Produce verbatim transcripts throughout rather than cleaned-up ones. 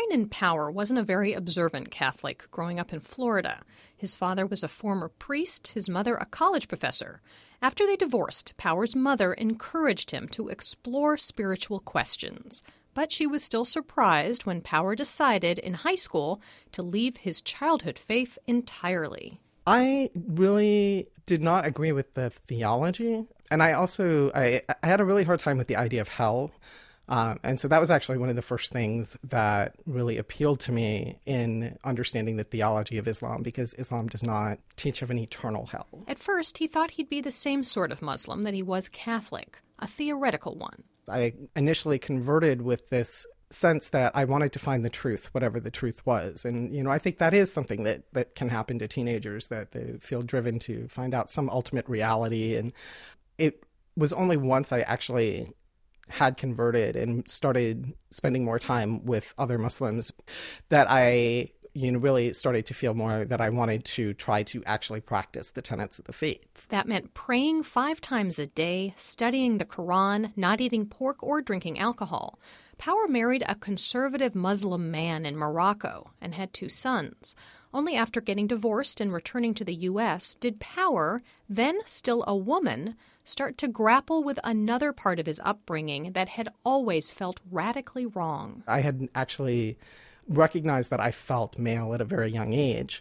Tynan Power wasn't a very observant Catholic growing up in Florida. His father was a former priest, his mother a college professor. After they divorced, Power's mother encouraged him to explore spiritual questions. But she was still surprised when Power decided in high school to leave his childhood faith entirely. I really did not agree with the theology. And I also, I, I had a really hard time with the idea of hell. Um, and so that was actually one of the first things that really appealed to me in understanding the theology of Islam, because Islam does not teach of an eternal hell. At first, he thought he'd be the same sort of Muslim that he was Catholic, a theoretical one. I initially converted with this sense that I wanted to find the truth, whatever the truth was. And, you know, I think that is something that, that can happen to teenagers, that they feel driven to find out some ultimate reality. And it was only once I actually had converted and started spending more time with other Muslims that I, you know, really started to feel more that I wanted to try to actually practice the tenets of the faith. That meant praying five times a day, studying the Quran, not eating pork or drinking alcohol. Power married a conservative Muslim man in Morocco and had two sons. Only after getting divorced and returning to the U S did Power, then still a woman, start to grapple with another part of his upbringing that had always felt radically wrong. I had actually recognized that I felt male at a very young age.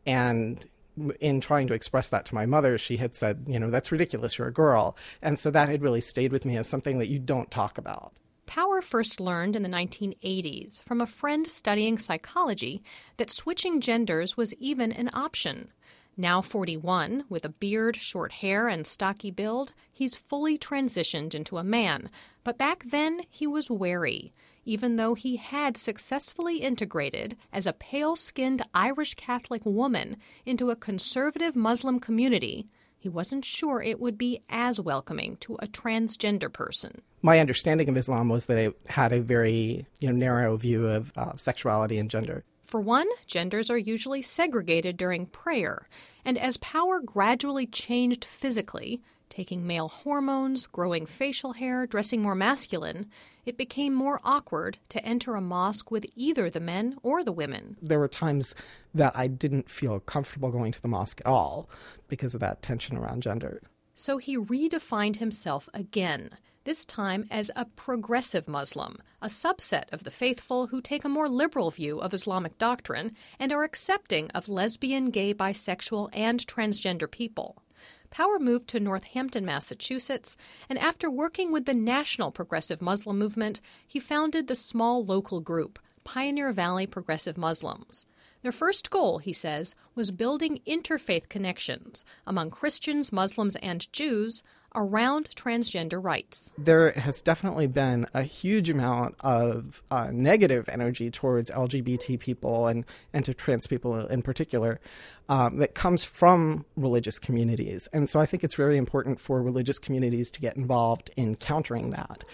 And in trying to express that to my mother, she had said, you know, that's ridiculous, you're a girl. And so that had really stayed with me as something that you don't talk about. Power first learned in the nineteen eighties from a friend studying psychology that switching genders was even an option. Now forty-one, with a beard, short hair, and stocky build, he's fully transitioned into a man. But back then, he was wary. Even though he had successfully integrated as a pale-skinned Irish Catholic woman into a conservative Muslim community, he wasn't sure it would be as welcoming to a transgender person. My understanding of Islam was that it had a very, you know, narrow view of uh, sexuality and gender. For one, genders are usually segregated during prayer, and as Power gradually changed physically, taking male hormones, growing facial hair, dressing more masculine, it became more awkward to enter a mosque with either the men or the women. There were times that I didn't feel comfortable going to the mosque at all because of that tension around gender. So he redefined himself again, this time as a progressive Muslim, a subset of the faithful who take a more liberal view of Islamic doctrine and are accepting of lesbian, gay, bisexual, and transgender people. Power moved to Northampton, Massachusetts, and after working with the national progressive Muslim movement, he founded the small local group, Pioneer Valley Progressive Muslims. Their first goal, he says, was building interfaith connections among Christians, Muslims, and Jews around transgender rights. There has definitely been a huge amount of uh, negative energy towards L G B T people and, and to trans people in particular um, that comes from religious communities. And so I think it's very important for religious communities to get involved in countering that,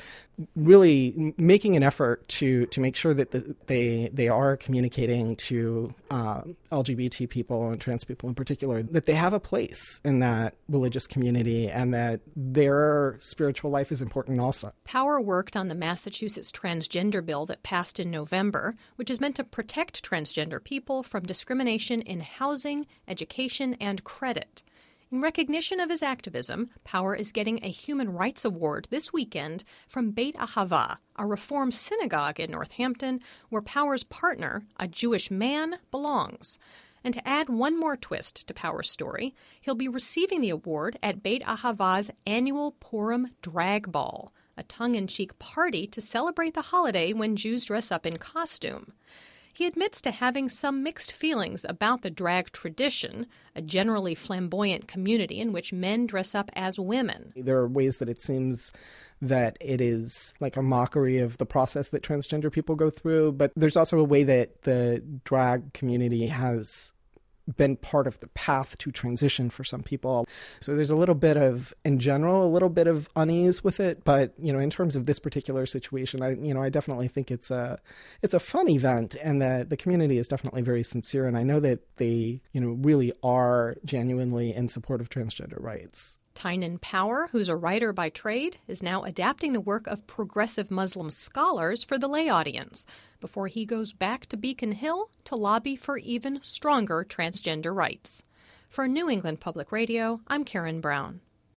really making an effort to, to make sure that the, they, they are communicating to uh, L G B T people and trans people in particular, that they have a place in that religious community and that their spiritual life is important also. Power worked on the Massachusetts transgender bill that passed in November, which is meant to protect transgender people from discrimination in housing, education, and credit. In recognition of his activism, Power is getting a Human Rights Award this weekend from Beit Ahava, a Reform synagogue in Northampton where Power's partner, a Jewish man, belongs. And to add one more twist to Power's story, he'll be receiving the award at Beit Ahava's annual Purim Drag Ball, a tongue-in-cheek party to celebrate the holiday when Jews dress up in costume. He admits to having some mixed feelings about the drag tradition, a generally flamboyant community in which men dress up as women. There are ways that it seems that it is like a mockery of the process that transgender people go through, but there's also a way that the drag community has been part of the path to transition for some people. So there's a little bit of, in general, a little bit of unease with it. But, you know, in terms of this particular situation, I, you know, I definitely think it's a, it's a fun event and that the community is definitely very sincere. And I know that they, you know, really are genuinely in support of transgender rights. Tynan Power, who's a writer by trade, is now adapting the work of progressive Muslim scholars for the lay audience before he goes back to Beacon Hill to lobby for even stronger transgender rights. For New England Public Radio, I'm Karen Brown.